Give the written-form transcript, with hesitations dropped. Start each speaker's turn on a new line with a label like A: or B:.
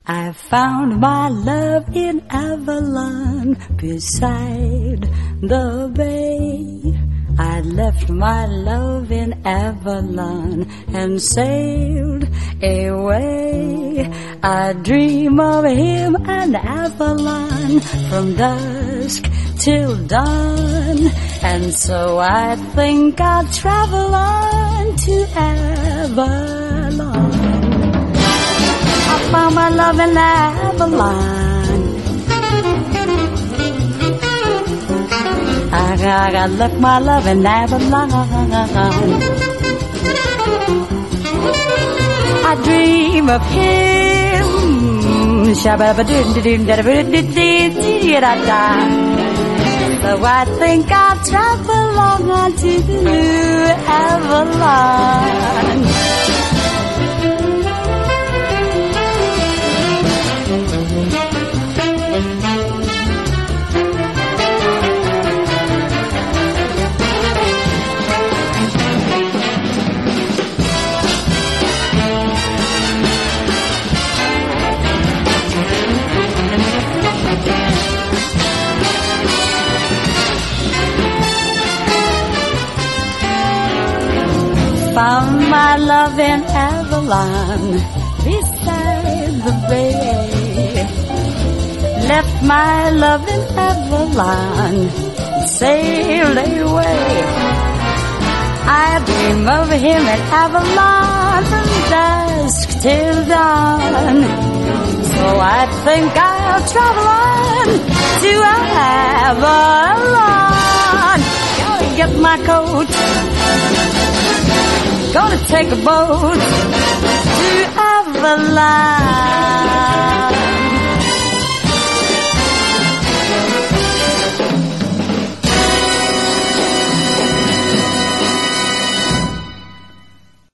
A: I found my love in Avalon beside the bay. I left my love in Avalon and sailed away. I dream of him and Avalon from dusk till dawn, and so I think I'll travel on to Avalon. I found my love in Avalon. I left my love in Avalon. I dream of him. So I think I'll travel on to Avalon. Found my love in Avalon beside the bay. Left my love in Avalon, sailed away. I dream of him in Avalon from dusk till dawn. So I think I'll travel on to Avalon. Gotta get my coat, gonna take a boat to Avalon.